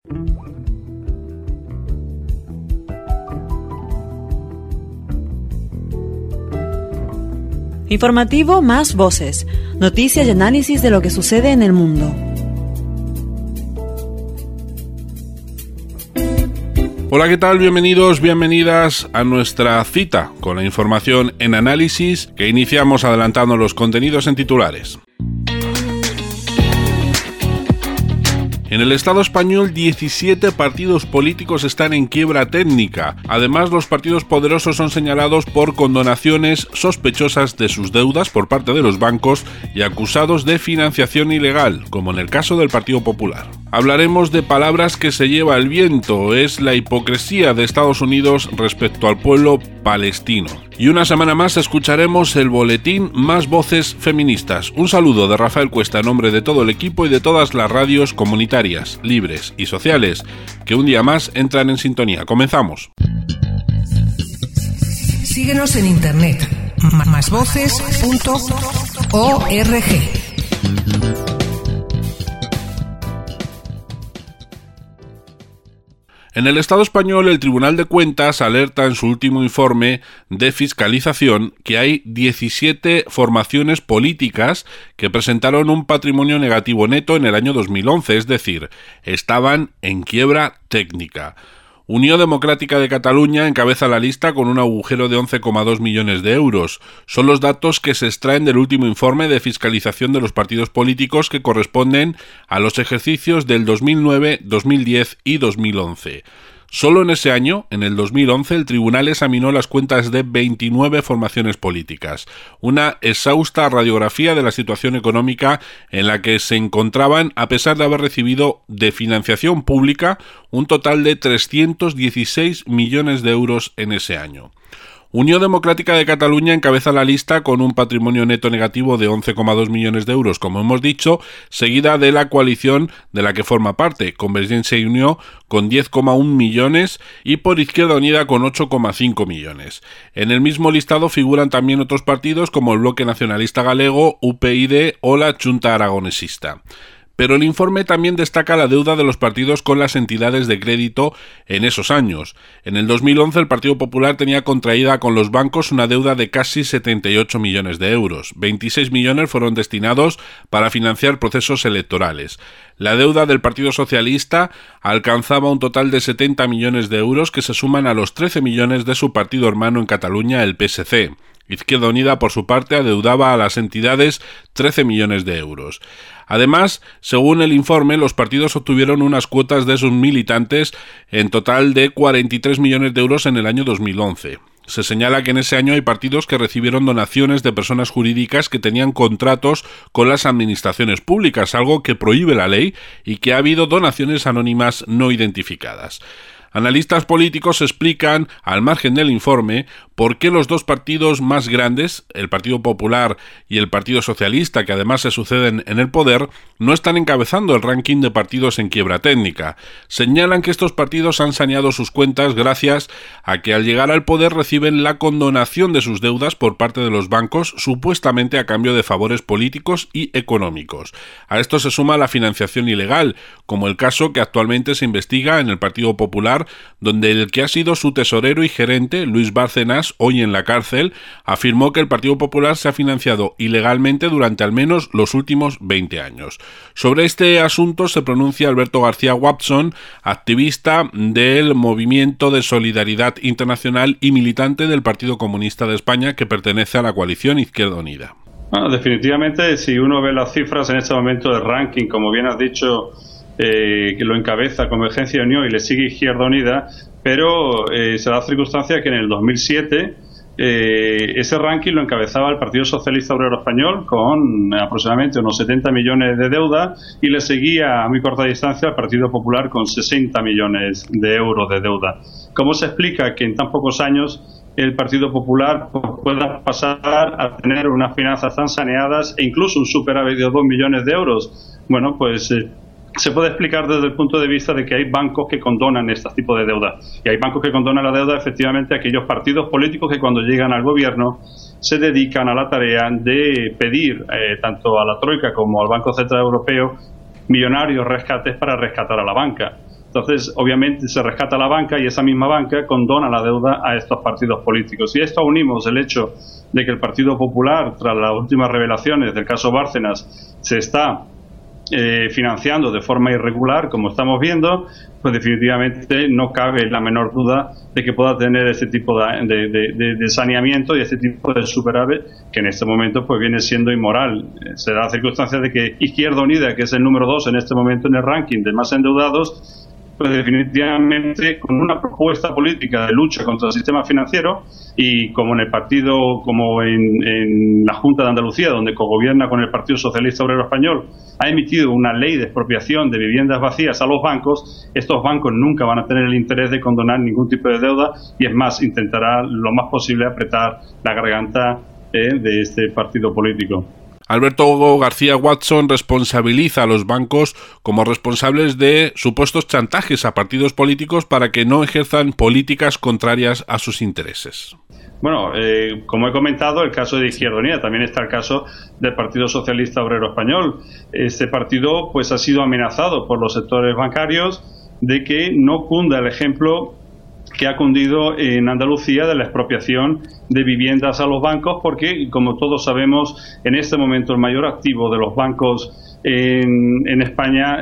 Informativo Más Voces. Noticias y análisis de lo que sucede en el mundo. Hola, ¿qué tal? Bienvenidos, bienvenidas a nuestra cita con la información en análisis que iniciamos adelantando los contenidos en titulares. En el Estado español, 17 partidos políticos están en quiebra técnica. Además, los partidos poderosos son señalados por condonaciones sospechosas de sus deudas por parte de los bancos y acusados de financiación ilegal, como en el caso del Partido Popular. Hablaremos de palabras que se lleva el viento, es la hipocresía de Estados Unidos respecto al pueblo palestino. Y una semana más escucharemos el boletín Más Voces Feministas. Un saludo de Rafael Cuesta en nombre de todo el equipo y de todas las radios comunitarias, libres y sociales que un día más entran en sintonía. Comenzamos. Síguenos en internet, másvoces.org. En el Estado español, el Tribunal de Cuentas alerta en su último informe de fiscalización que hay 17 formaciones políticas que presentaron un patrimonio negativo neto en el año 2011, es decir, estaban en quiebra técnica. Unión Democrática de Cataluña encabeza la lista con un agujero de 11,2 millones de euros. Son los datos que se extraen del último informe de fiscalización de los partidos políticos que corresponden a los ejercicios del 2009, 2010 y 2011. Solo en ese año, en el 2011, el tribunal examinó las cuentas de 29 formaciones políticas, una exhausta radiografía de la situación económica en la que se encontraban a pesar de haber recibido de financiación pública un total de 316 millones de euros en ese año. Unión Democrática de Cataluña encabeza la lista con un patrimonio neto negativo de 11,2 millones de euros, como hemos dicho, seguida de la coalición de la que forma parte, Convergencia y Unió, con 10,1 millones y por Izquierda Unida con 8,5 millones. En el mismo listado figuran también otros partidos como el Bloque Nacionalista Galego, UPyD o la Xunta Aragonesista. Pero el informe también destaca la deuda de los partidos con las entidades de crédito en esos años. En el 2011 el Partido Popular tenía contraída con los bancos una deuda de casi 78 millones de euros. 26 millones fueron destinados para financiar procesos electorales. La deuda del Partido Socialista alcanzaba un total de 70 millones de euros que se suman a los 13 millones de su partido hermano en Cataluña, el PSC. Izquierda Unida, por su parte, adeudaba a las entidades 13 millones de euros. Además, según el informe, los partidos obtuvieron unas cuotas de sus militantes en total de 43 millones de euros en el año 2011. Se señala que en ese año hay partidos que recibieron donaciones de personas jurídicas que tenían contratos con las administraciones públicas, algo que prohíbe la ley, y que ha habido donaciones anónimas no identificadas. Analistas políticos explican, al margen del informe, por qué los dos partidos más grandes, el Partido Popular y el Partido Socialista, que además se suceden en el poder, no están encabezando el ranking de partidos en quiebra técnica. Señalan que estos partidos han saneado sus cuentas gracias a que al llegar al poder reciben la condonación de sus deudas por parte de los bancos, supuestamente a cambio de favores políticos y económicos. A esto se suma la financiación ilegal, como el caso que actualmente se investiga en el Partido Popular, donde el que ha sido su tesorero y gerente, Luis Bárcenas, hoy en la cárcel, afirmó que el Partido Popular se ha financiado ilegalmente durante al menos los últimos 20 años. Sobre este asunto se pronuncia Alberto García Watson, activista del Movimiento de Solidaridad Internacional y militante del Partido Comunista de España, que pertenece a la coalición Izquierda Unida. Bueno, definitivamente, si uno ve las cifras en este momento de ranking, como bien has dicho, que lo encabeza Convergencia y Unión y le sigue Izquierda Unida, pero se da la circunstancia que en el 2007 ese ranking lo encabezaba el Partido Socialista Obrero Español con aproximadamente unos 70 millones de deuda y le seguía a muy corta distancia el Partido Popular con 60 millones de euros de deuda. ¿Cómo se explica que en tan pocos años el Partido Popular pueda pasar a tener unas finanzas tan saneadas e incluso un superávit de 2 millones de euros? Bueno, pues se puede explicar desde el punto de vista de que hay bancos que condonan este tipo de deuda. Y hay bancos que condonan la deuda efectivamente a aquellos partidos políticos que cuando llegan al gobierno se dedican a la tarea de pedir tanto a la Troika como al Banco Central Europeo millonarios rescates para rescatar a la banca. Entonces, obviamente, se rescata la banca y esa misma banca condona la deuda a estos partidos políticos. Y a esto unimos el hecho de que el Partido Popular, tras las últimas revelaciones del caso Bárcenas, se está financiando de forma irregular, como estamos viendo, pues definitivamente no cabe la menor duda de que pueda tener este tipo de saneamiento y este tipo de superávit, que en este momento pues viene siendo inmoral. Se da la circunstancia de que Izquierda Unida, que es el número 2 en este momento en el ranking de más endeudados, pues definitivamente con una propuesta política de lucha contra el sistema financiero, y como en el partido, como en la Junta de Andalucía, donde cogobierna con el Partido Socialista Obrero Español, ha emitido una ley de expropiación de viviendas vacías a los bancos, estos bancos nunca van a tener el interés de condonar ningún tipo de deuda, y es más, intentará lo más posible apretar la garganta de este partido político. Alberto García Watson responsabiliza a los bancos como responsables de supuestos chantajes a partidos políticos para que no ejerzan políticas contrarias a sus intereses. Bueno, como he comentado, el caso de Izquierda Unida, también está el caso del Partido Socialista Obrero Español. Este partido pues ha sido amenazado por los sectores bancarios de que no cunda el ejemplo que ha cundido en Andalucía de la expropiación de viviendas a los bancos, porque, como todos sabemos, en este momento el mayor activo de los bancos en España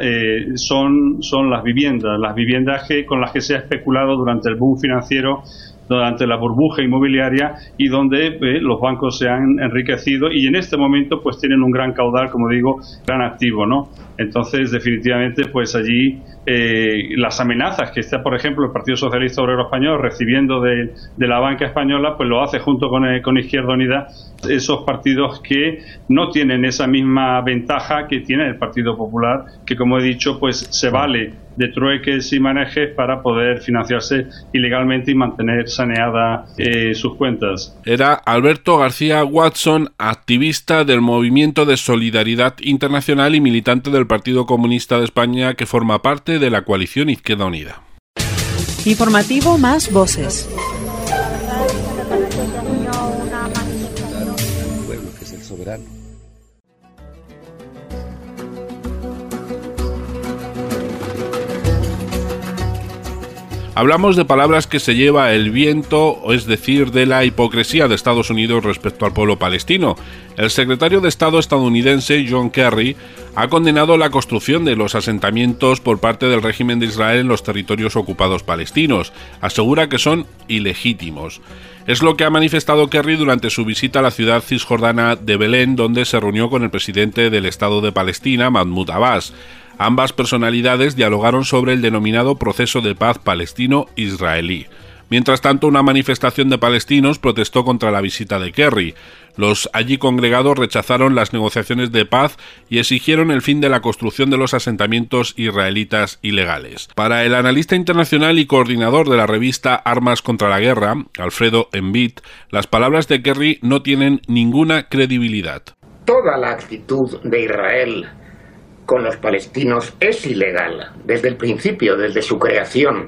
son las viviendas con las que se ha especulado durante el boom financiero, durante la burbuja inmobiliaria, y donde los bancos se han enriquecido y en este momento pues tienen un gran caudal, como digo, gran activo, ¿no? Entonces, definitivamente, pues allí las amenazas que está, por ejemplo, el Partido Socialista Obrero Español recibiendo de la banca española, pues lo hace junto con Izquierda Unida, esos partidos que no tienen esa misma ventaja que tiene el Partido Popular, que, como he dicho, pues se vale de trueques y manejes para poder financiarse ilegalmente y mantener saneada sus cuentas. Era Alberto García Watson, activista del Movimiento de Solidaridad Internacional y militante del Partido Comunista de España, que forma parte de la coalición Izquierda Unida. Informativo Más Voces. El pueblo, que es el soberano. Hablamos de palabras que se lleva el viento, es decir, de la hipocresía de Estados Unidos respecto al pueblo palestino. El secretario de Estado estadounidense, John Kerry, ha condenado la construcción de los asentamientos por parte del régimen de Israel en los territorios ocupados palestinos. Asegura que son ilegítimos. Es lo que ha manifestado Kerry durante su visita a la ciudad cisjordana de Belén, donde se reunió con el presidente del Estado de Palestina, Mahmoud Abbas. Ambas personalidades dialogaron sobre el denominado proceso de paz palestino-israelí. Mientras tanto, una manifestación de palestinos protestó contra la visita de Kerry. Los allí congregados rechazaron las negociaciones de paz y exigieron el fin de la construcción de los asentamientos israelitas ilegales. Para el analista internacional y coordinador de la revista Armas contra la Guerra, Alfredo Envit, las palabras de Kerry no tienen ninguna credibilidad. Toda la actitud de Israel con los palestinos es ilegal, desde el principio, desde su creación.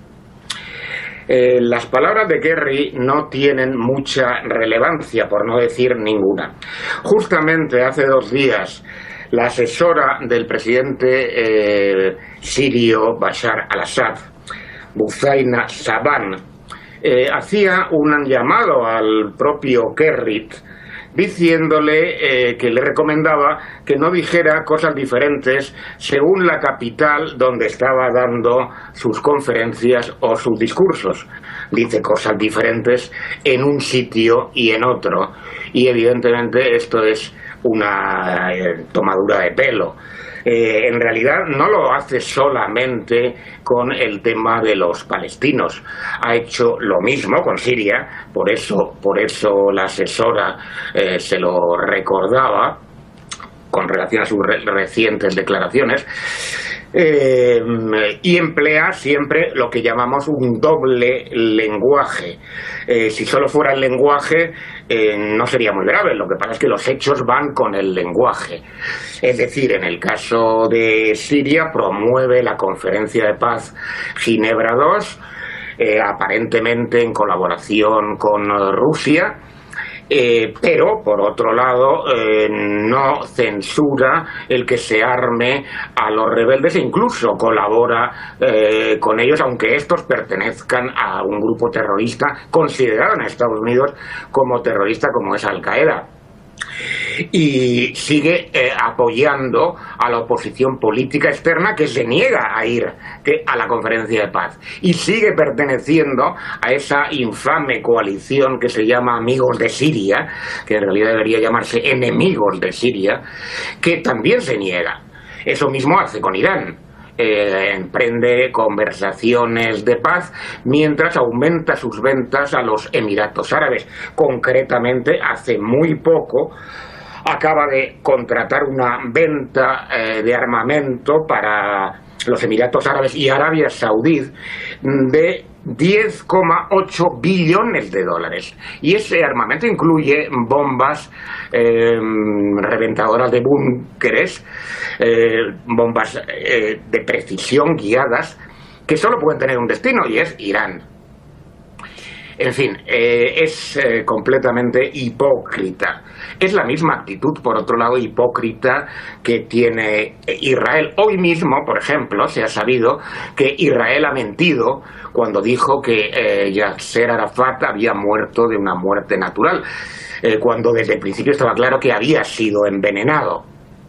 Las palabras de Kerry no tienen mucha relevancia, por no decir ninguna. Justamente hace 2 días, la asesora del presidente sirio Bashar al-Assad, Buthaina Saban, hacía un llamado al propio Kerry, diciéndole que le recomendaba que no dijera cosas diferentes según la capital donde estaba dando sus conferencias o sus discursos. Dice cosas diferentes en un sitio y en otro, y evidentemente esto es una tomadura de pelo. En realidad no lo hace solamente con el tema de los palestinos, ha hecho lo mismo con Siria, por eso la asesora se lo recordaba con relación a sus recientes declaraciones, y emplea siempre lo que llamamos un doble lenguaje. Si solo fuera el lenguaje no sería muy grave, lo que pasa es que los hechos van con el lenguaje. Es decir, en el caso de Siria promueve la conferencia de paz Ginebra II, aparentemente en colaboración con Rusia, Pero, por otro lado, no censura el que se arme a los rebeldes e incluso colabora con ellos, aunque estos pertenezcan a un grupo terrorista considerado en Estados Unidos como terrorista, como es Al-Qaeda. Y sigue apoyando a la oposición política externa que se niega a ir a la conferencia de paz, y sigue perteneciendo a esa infame coalición que se llama Amigos de Siria, que en realidad debería llamarse Enemigos de Siria, que también se niega. Eso mismo hace con Irán. Emprende conversaciones de paz mientras aumenta sus ventas a los Emiratos Árabes. Concretamente, hace muy poco acaba de contratar una venta de armamento para los Emiratos Árabes y Arabia Saudí de 10,8 billones de dólares. Y ese armamento incluye bombas reventadoras de búnkeres, bombas de precisión guiadas, que solo pueden tener un destino, y es Irán. En fin, es completamente hipócrita. Es la misma actitud, por otro lado, hipócrita que tiene Israel. Hoy mismo, por ejemplo, se ha sabido que Israel ha mentido cuando dijo que Yasser Arafat había muerto de una muerte natural, cuando desde el principio estaba claro que había sido envenenado.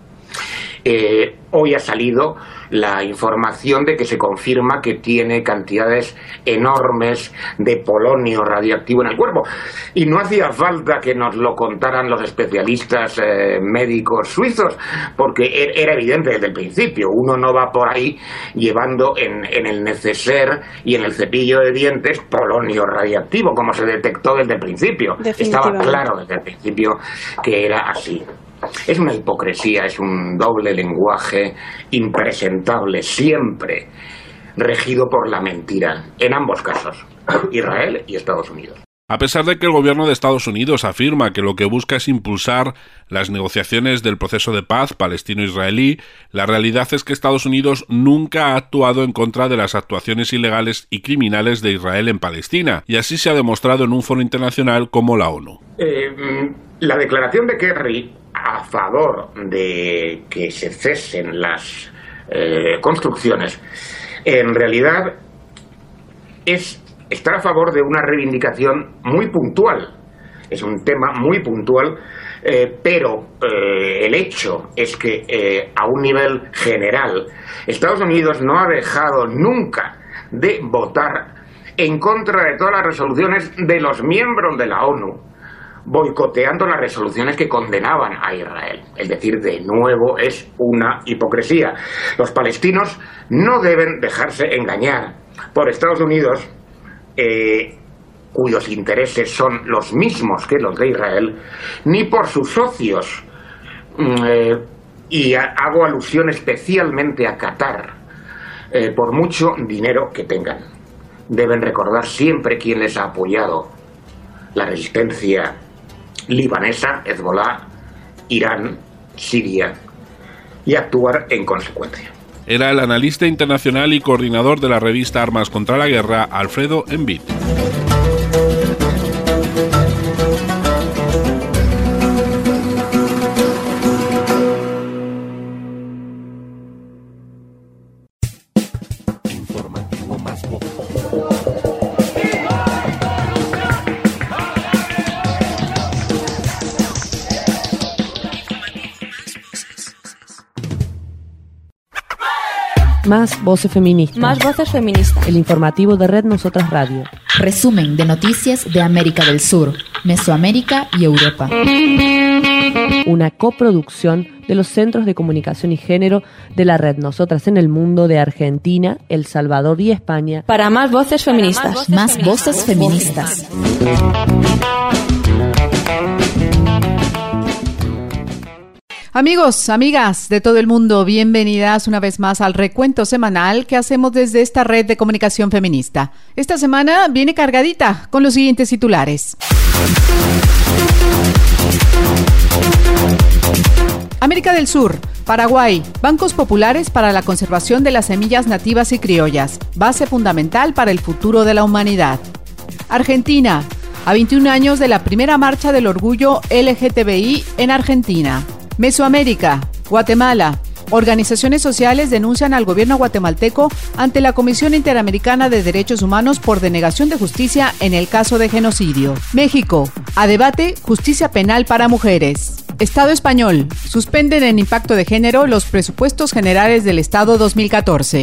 Hoy ha salido la información de que se confirma que tiene cantidades enormes de polonio radioactivo en el cuerpo. Y no hacía falta que nos lo contaran los especialistas médicos suizos, porque era evidente desde el principio. Uno no va por ahí llevando en el neceser y en el cepillo de dientes polonio radioactivo, como se detectó desde el principio. Estaba claro desde el principio que era así. Es una hipocresía, es un doble lenguaje impresentable, siempre regido por la mentira, en ambos casos, Israel y Estados Unidos. A pesar de que el gobierno de Estados Unidos afirma que lo que busca es impulsar las negociaciones del proceso de paz palestino-israelí, la realidad es que Estados Unidos nunca ha actuado en contra de las actuaciones ilegales y criminales de Israel en Palestina, y así se ha demostrado en un foro internacional como la ONU. La declaración de Kerry a favor de que se cesen las construcciones, en realidad es estar a favor de una reivindicación muy puntual. Es un tema muy puntual, pero el hecho es que a un nivel general Estados Unidos no ha dejado nunca de votar en contra de todas las resoluciones de los miembros de la ONU, boicoteando las resoluciones que condenaban a Israel. Es decir, de nuevo es una hipocresía. Los palestinos no deben dejarse engañar por Estados Unidos, cuyos intereses son los mismos que los de Israel, ni por sus socios, y hago alusión especialmente a Qatar, por mucho dinero que tengan. Deben recordar siempre quién les ha apoyado: la resistencia libanesa, Hezbollah, Irán, Siria, y actuar en consecuencia. Era el analista internacional y coordinador de la revista Armas contra la Guerra, Alfredo Envid. Más voces feministas. Más voces feministas. El informativo de Red Nosotras Radio. Resumen de noticias de América del Sur, Mesoamérica y Europa. Una coproducción de los Centros de Comunicación y Género de la Red Nosotras en el Mundo de Argentina, El Salvador y España. Para más voces feministas. Más voces feministas. Amigos, amigas de todo el mundo, bienvenidas una vez más al recuento semanal que hacemos desde esta red de comunicación feminista. Esta semana viene cargadita con los siguientes titulares. América del Sur, Paraguay, bancos populares para la conservación de las semillas nativas y criollas, base fundamental para el futuro de la humanidad. Argentina, a 21 años de la primera marcha del orgullo LGTBI en Argentina. Mesoamérica, Guatemala. Organizaciones sociales denuncian al gobierno guatemalteco ante la Comisión Interamericana de Derechos Humanos por denegación de justicia en el caso de genocidio. México, a debate justicia penal para mujeres. Estado español, suspenden en impacto de género los presupuestos generales del Estado 2014.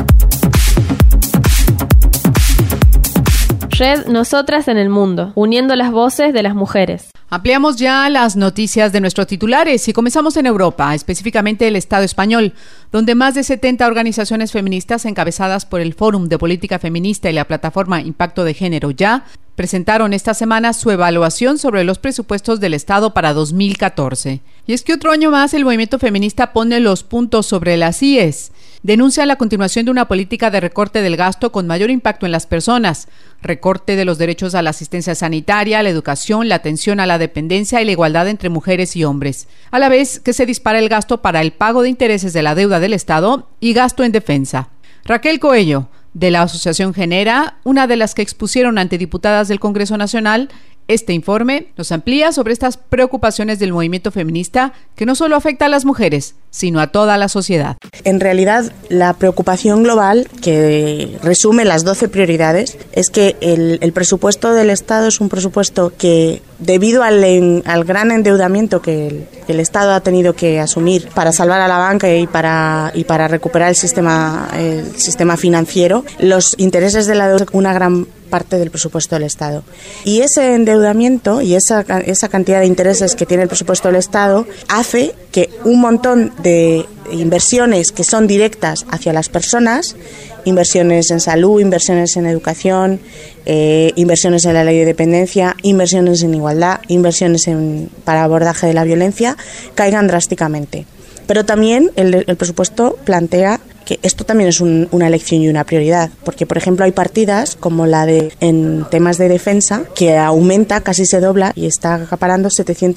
Red Nosotras en el Mundo, uniendo las voces de las mujeres. Ampliamos ya las noticias de nuestros titulares y comenzamos en Europa, específicamente el Estado español, donde más de 70 organizaciones feministas encabezadas por el Fórum de Política Feminista y la plataforma Impacto de Género Ya presentaron esta semana su evaluación sobre los presupuestos del Estado para 2014. Y es que otro año más el movimiento feminista pone los puntos sobre las IES. Denuncia la continuación de una política de recorte del gasto con mayor impacto en las personas, recorte de los derechos a la asistencia sanitaria, la educación, la atención a la dependencia y la igualdad entre mujeres y hombres, a la vez que se dispara el gasto para el pago de intereses de la deuda del Estado y gasto en defensa. Raquel Coello, de la Asociación Genera, una de las que expusieron ante diputadas del Congreso Nacional, este informe nos amplía sobre estas preocupaciones del movimiento feminista que no solo afecta a las mujeres, sino a toda la sociedad. En realidad, la preocupación global, que resume las 12 prioridades, es que el presupuesto del Estado es un presupuesto que, debido al gran endeudamiento que el Estado ha tenido que asumir para salvar a la banca y para recuperar el sistema financiero, los intereses de la deuda una gran parte del presupuesto del Estado. Y ese endeudamiento y esa cantidad de intereses que tiene el presupuesto del Estado hace que un montón de inversiones que son directas hacia las personas, inversiones en salud, inversiones en educación, inversiones en la ley de dependencia, inversiones en igualdad, inversiones para abordaje de la violencia, caigan drásticamente. Pero también el presupuesto plantea que esto también es una elección y una prioridad, porque por ejemplo hay partidas como la en temas de defensa que aumenta, casi se dobla y está acaparando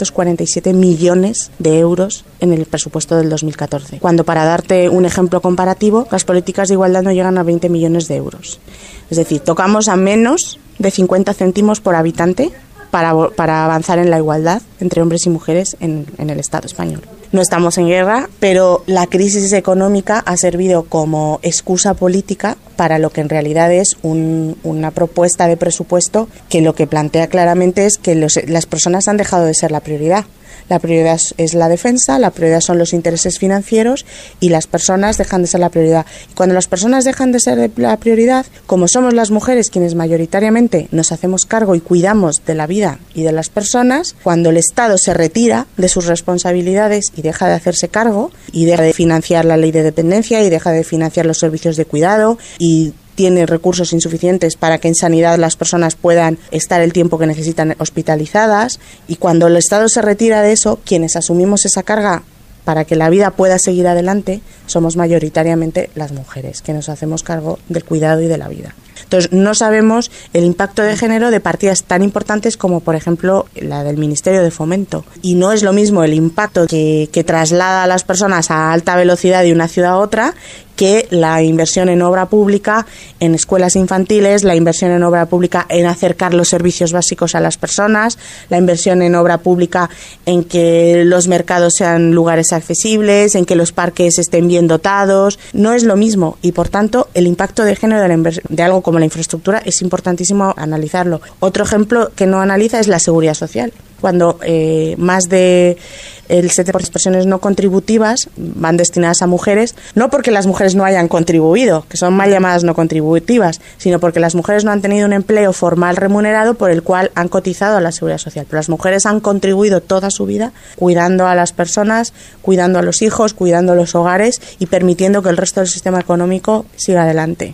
747 millones de euros en el presupuesto del 2014, cuando, para darte un ejemplo comparativo, las políticas de igualdad no llegan a 20 millones de euros. Es decir, tocamos a menos de 50 céntimos por habitante para avanzar en la igualdad entre hombres y mujeres en el Estado español. No estamos en guerra, pero la crisis económica ha servido como excusa política para lo que en realidad es una propuesta de presupuesto que lo que plantea claramente es que las personas han dejado de ser la prioridad. La prioridad es la defensa, la prioridad son los intereses financieros y las personas dejan de ser la prioridad. Y cuando las personas dejan de ser la prioridad, como somos las mujeres quienes mayoritariamente nos hacemos cargo y cuidamos de la vida y de las personas, cuando el Estado se retira de sus responsabilidades y deja de hacerse cargo y deja de financiar la ley de dependencia y deja de financiar los servicios de cuidado y tiene recursos insuficientes para que en sanidad las personas puedan estar el tiempo que necesitan hospitalizadas, y cuando el Estado se retira de eso, quienes asumimos esa carga para que la vida pueda seguir adelante somos mayoritariamente las mujeres, que nos hacemos cargo del cuidado y de la vida. Entonces, no sabemos el impacto de género de partidas tan importantes como, por ejemplo, la del Ministerio de Fomento. Y no es lo mismo el impacto que traslada a las personas a alta velocidad de una ciudad a otra que la inversión en obra pública, en escuelas infantiles, la inversión en obra pública en acercar los servicios básicos a las personas, la inversión en obra pública en que los mercados sean lugares accesibles, en que los parques estén bien dotados. No es lo mismo y, por tanto, el impacto de género de algo como la infraestructura es importantísimo analizarlo. Otro ejemplo que no analiza es la seguridad social. Cuando más de el 70% de las pensiones no contributivas van destinadas a mujeres, no porque las mujeres no hayan contribuido, que son mal llamadas no contributivas, sino porque las mujeres no han tenido un empleo formal remunerado por el cual han cotizado a la seguridad social. Pero las mujeres han contribuido toda su vida cuidando a las personas, cuidando a los hijos, cuidando a los hogares y permitiendo que el resto del sistema económico siga adelante.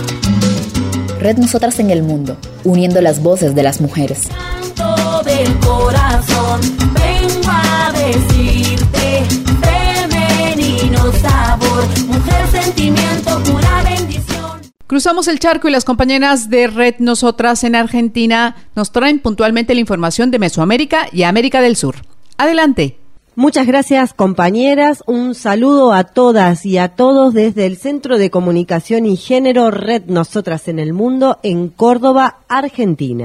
Red Nosotras en el Mundo, uniendo las voces de las mujeres. Del corazón, vengo a decirte, femenino sabor, mujer sentimiento, pura bendición. Cruzamos el charco y las compañeras de Red Nosotras en Argentina nos traen puntualmente la información de Mesoamérica y América del Sur. Adelante. Muchas gracias, compañeras. Un saludo a todas y a todos desde el Centro de Comunicación y Género Red Nosotras en el Mundo en Córdoba, Argentina.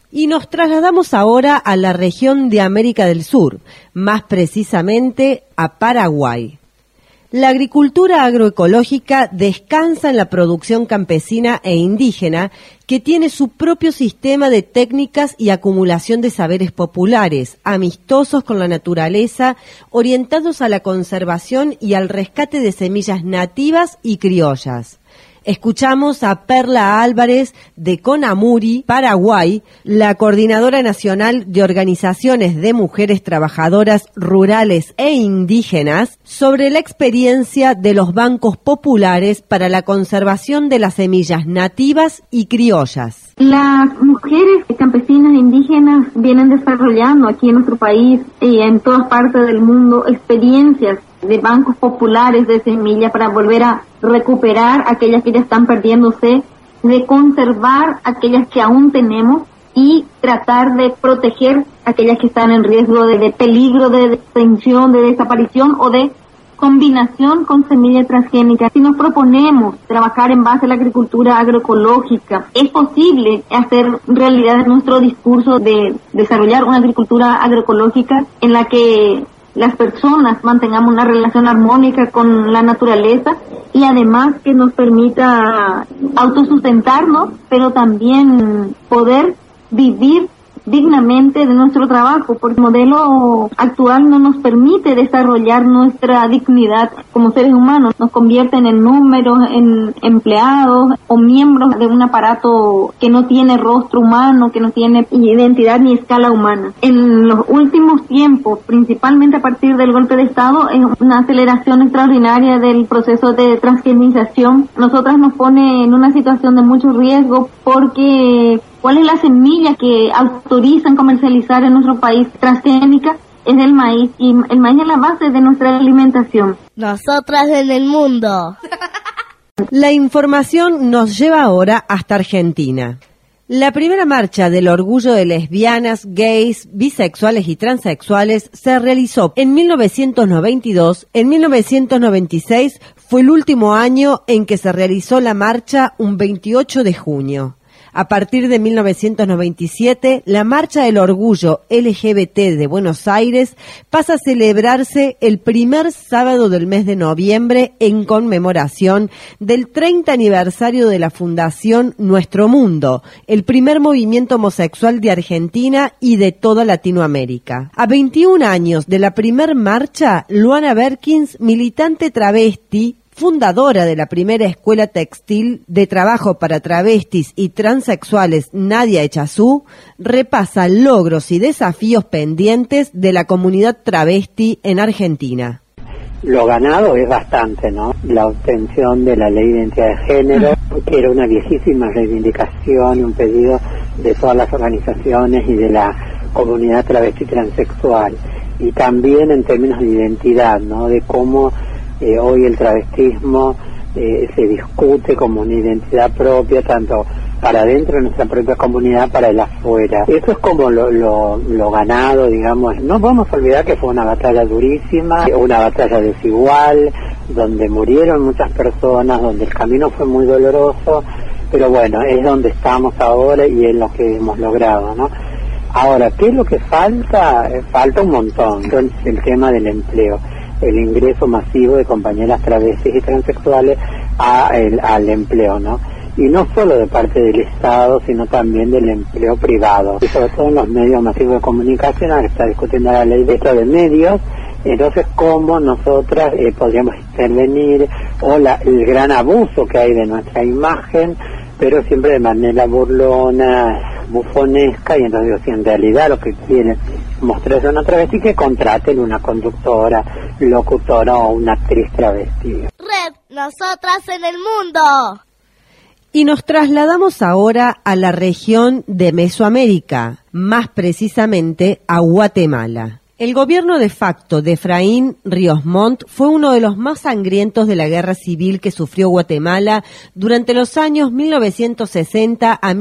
Y nos trasladamos ahora a la región de América del Sur, más precisamente a Paraguay. La agricultura agroecológica descansa en la producción campesina e indígena, que tiene su propio sistema de técnicas y acumulación de saberes populares, amistosos con la naturaleza, orientados a la conservación y al rescate de semillas nativas y criollas. Escuchamos a Perla Álvarez de Conamuri, Paraguay, la Coordinadora Nacional de Organizaciones de Mujeres Trabajadoras Rurales e Indígenas, sobre la experiencia de los bancos populares para la conservación de las semillas nativas y criollas. Las mujeres campesinas e indígenas vienen desarrollando aquí en nuestro país y en todas partes del mundo experiencias de bancos populares de semillas para volver a recuperar aquellas que ya están perdiéndose, de conservar aquellas que aún tenemos y tratar de proteger aquellas que están en riesgo de peligro, de extinción, de desaparición o de combinación con semillas transgénicas. Si nos proponemos trabajar en base a la agricultura agroecológica, es posible hacer realidad nuestro discurso de desarrollar una agricultura agroecológica en la que las personas mantengamos una relación armónica con la naturaleza y además que nos permita autosustentarnos, pero también poder vivir dignamente de nuestro trabajo, porque el modelo actual no nos permite desarrollar nuestra dignidad como seres humanos, nos convierten en números, en empleados o miembros de un aparato que no tiene rostro humano, que no tiene identidad ni escala humana. En los últimos tiempos, principalmente a partir del golpe de Estado, es una aceleración extraordinaria del proceso de transgenización. Nosotras nos pone en una situación de mucho riesgo porque ¿cuál es la semilla que autorizan comercializar en nuestro país transgénica? Es el maíz, y el maíz es la base de nuestra alimentación. Nosotras en el mundo. La información nos lleva ahora hasta Argentina. La primera marcha del orgullo de lesbianas, gays, bisexuales y transexuales se realizó en 1992. En 1996 fue el último año en que se realizó la marcha, un 28 de junio. A partir de 1997, la Marcha del Orgullo LGBT de Buenos Aires pasa a celebrarse el primer sábado del mes de noviembre en conmemoración del 30 aniversario de la Fundación Nuestro Mundo, el primer movimiento homosexual de Argentina y de toda Latinoamérica. A 21 años de la primer marcha, Luana Berkins, militante travesti, fundadora de la primera escuela textil de trabajo para travestis y transexuales Nadia Echazú, repasa logros y desafíos pendientes de la comunidad travesti en Argentina. Lo ganado es bastante, ¿no? La obtención de la ley de identidad de género, que era una viejísima reivindicación y un pedido de todas las organizaciones y de la comunidad travesti transexual. Y también en términos de identidad, ¿no? De cómo hoy el travestismo se discute como una identidad propia, tanto para dentro de nuestra propia comunidad, para el afuera. Eso es como lo ganado, digamos. No vamos a olvidar que fue una batalla durísima, una batalla desigual, donde murieron muchas personas, donde el camino fue muy doloroso, pero bueno, es donde estamos ahora y es lo que hemos logrado, ¿no? Ahora, ¿qué es lo que falta? Falta un montón. Entonces, el tema del empleo, el ingreso masivo de compañeras travestis y transexuales al empleo, ¿no? Y no solo de parte del Estado, sino también del empleo privado. Y sobre todo en los medios masivos de comunicación, ahora está discutiendo la ley de esto de medios, entonces cómo nosotras podríamos intervenir, o el gran abuso que hay de nuestra imagen, pero siempre de manera burlona, bufonesca, y entonces digo, si en realidad lo que quieren mostrarse a una travesti, que contraten una conductora, locutora o una actriz travesti. Red, nosotras en el mundo. Y nos trasladamos ahora a la región de Mesoamérica, más precisamente a Guatemala. El gobierno de facto de Efraín Ríos Montt fue uno de los más sangrientos de la guerra civil que sufrió Guatemala durante los años 1960 a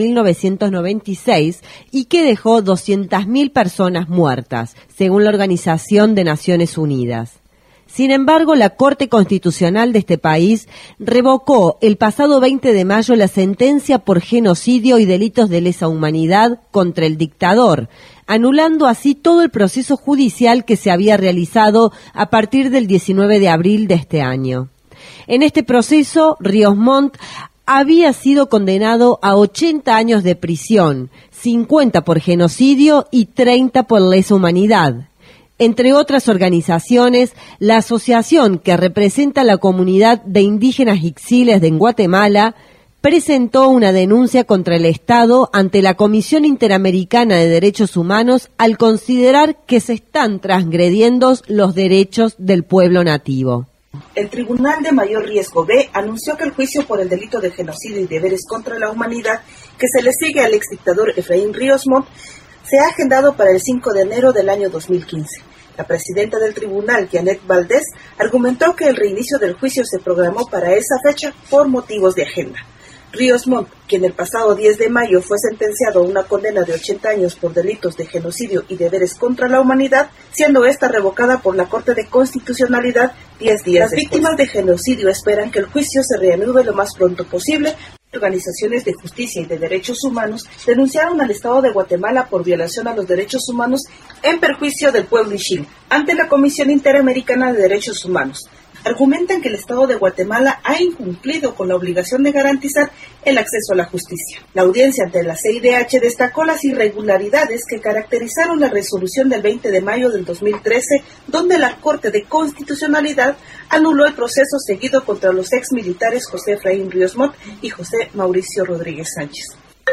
1996 y que dejó 200.000 personas muertas, según la Organización de Naciones Unidas. Sin embargo, la Corte Constitucional de este país revocó el pasado 20 de mayo la sentencia por genocidio y delitos de lesa humanidad contra el dictador, anulando así todo el proceso judicial que se había realizado a partir del 19 de abril de este año. En este proceso, Ríos Montt había sido condenado a 80 años de prisión, 50 por genocidio y 30 por lesa humanidad. Entre otras organizaciones, la asociación que representa a la comunidad de indígenas ixiles de Guatemala presentó una denuncia contra el Estado ante la Comisión Interamericana de Derechos Humanos al considerar que se están transgrediendo los derechos del pueblo nativo. El Tribunal de Mayor Riesgo B anunció que el juicio por el delito de genocidio y deberes contra la humanidad que se le sigue al exdictador Efraín Ríos Montt se ha agendado para el 5 de enero del año 2015. La presidenta del tribunal, Janet Valdés, argumentó que el reinicio del juicio se programó para esa fecha por motivos de agenda. Ríos Montt, quien el pasado 10 de mayo fue sentenciado a una condena de 80 años por delitos de genocidio y deberes contra la humanidad, siendo esta revocada por la Corte de Constitucionalidad 10 días después. Las víctimas de genocidio esperan que el juicio se reanude lo más pronto posible. Organizaciones de justicia y de derechos humanos denunciaron al Estado de Guatemala por violación a los derechos humanos en perjuicio del pueblo ixil ante la Comisión Interamericana de Derechos Humanos. Argumentan que el Estado de Guatemala ha incumplido con la obligación de garantizar el acceso a la justicia. La audiencia ante la CIDH destacó las irregularidades que caracterizaron la resolución del 20 de mayo del 2013, donde la Corte de Constitucionalidad anuló el proceso seguido contra los exmilitares José Efraín Ríos Montt y José Mauricio Rodríguez Sánchez.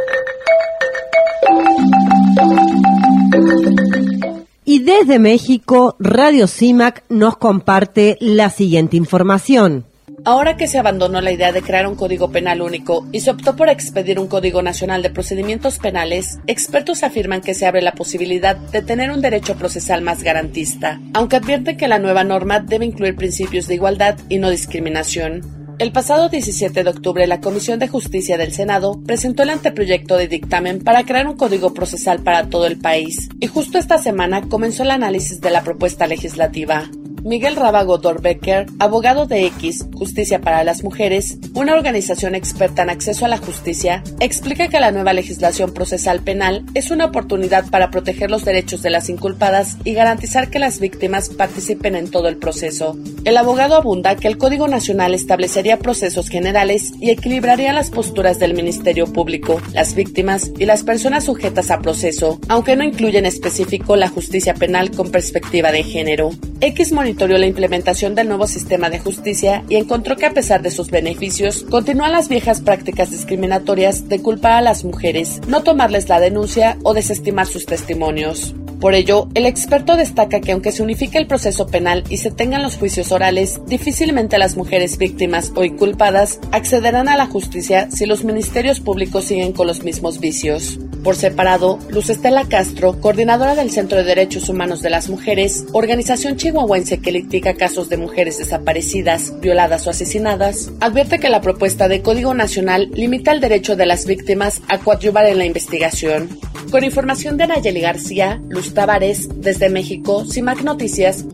Y desde México, Radio CIMAC nos comparte la siguiente información. Ahora que se abandonó la idea de crear un código penal único y se optó por expedir un Código Nacional de Procedimientos Penales, expertos afirman que se abre la posibilidad de tener un derecho procesal más garantista, aunque advierten que la nueva norma debe incluir principios de igualdad y no discriminación. El pasado 17 de octubre, la Comisión de Justicia del Senado presentó el anteproyecto de dictamen para crear un código procesal para todo el país, y justo esta semana comenzó el análisis de la propuesta legislativa. Miguel Rábago Dorbecker, abogado de X, Justicia para las Mujeres, una organización experta en acceso a la justicia, explica que la nueva legislación procesal penal es una oportunidad para proteger los derechos de las inculpadas y garantizar que las víctimas participen en todo el proceso. El abogado abunda que el Código Nacional establecería procesos generales y equilibraría las posturas del Ministerio Público, las víctimas y las personas sujetas a proceso, aunque no incluye en específico la justicia penal con perspectiva de género. X monitoreó la implementación del nuevo sistema de justicia y encontró que a pesar de sus beneficios, continúan las viejas prácticas discriminatorias de culpar a las mujeres, no tomarles la denuncia o desestimar sus testimonios. Por ello, el experto destaca que aunque se unifique el proceso penal y se tengan los juicios orales, difícilmente las mujeres víctimas o inculpadas accederán a la justicia si los ministerios públicos siguen con los mismos vicios. Por separado, Luz Estela Castro, coordinadora del Centro de Derechos Humanos de las Mujeres, organización chihuahuense que litiga casos de mujeres desaparecidas, violadas o asesinadas, advierte que la propuesta de Código Nacional limita el derecho de las víctimas a coadyuvar en la investigación. Con información de Nayeli García, Luz Tavares, desde México, CIMAC Noticias.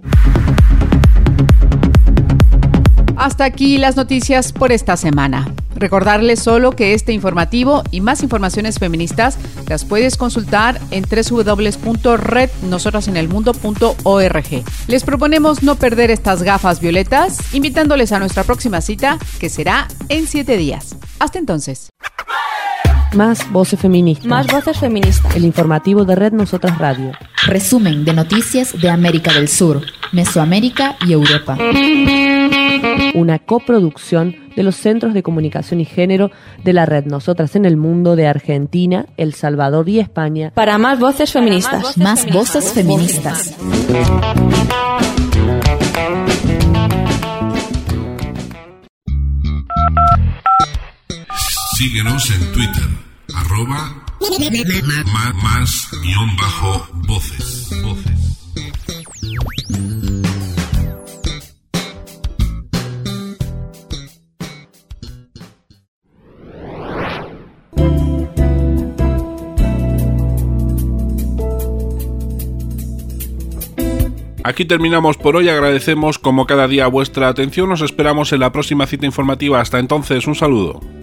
Hasta aquí las noticias por esta semana. Recordarles solo que este informativo y más informaciones feministas las puedes consultar en www.rednosotrasenelmundo.org. Les proponemos no perder estas gafas violetas, invitándoles a nuestra próxima cita, que será en 7 días. Hasta entonces. Más voces feministas. Más voces feministas. El informativo de Red Nosotras Radio. Resumen de noticias de América del Sur, Mesoamérica y Europa. Una coproducción de los Centros de Comunicación y Género de la Red Nosotras en el Mundo de Argentina, El Salvador y España. Para más voces feministas. Más voces feministas. Síguenos en Twitter, @más_voces. Aquí terminamos por hoy, agradecemos como cada día vuestra atención, nos esperamos en la próxima cita informativa. Hasta entonces, un saludo.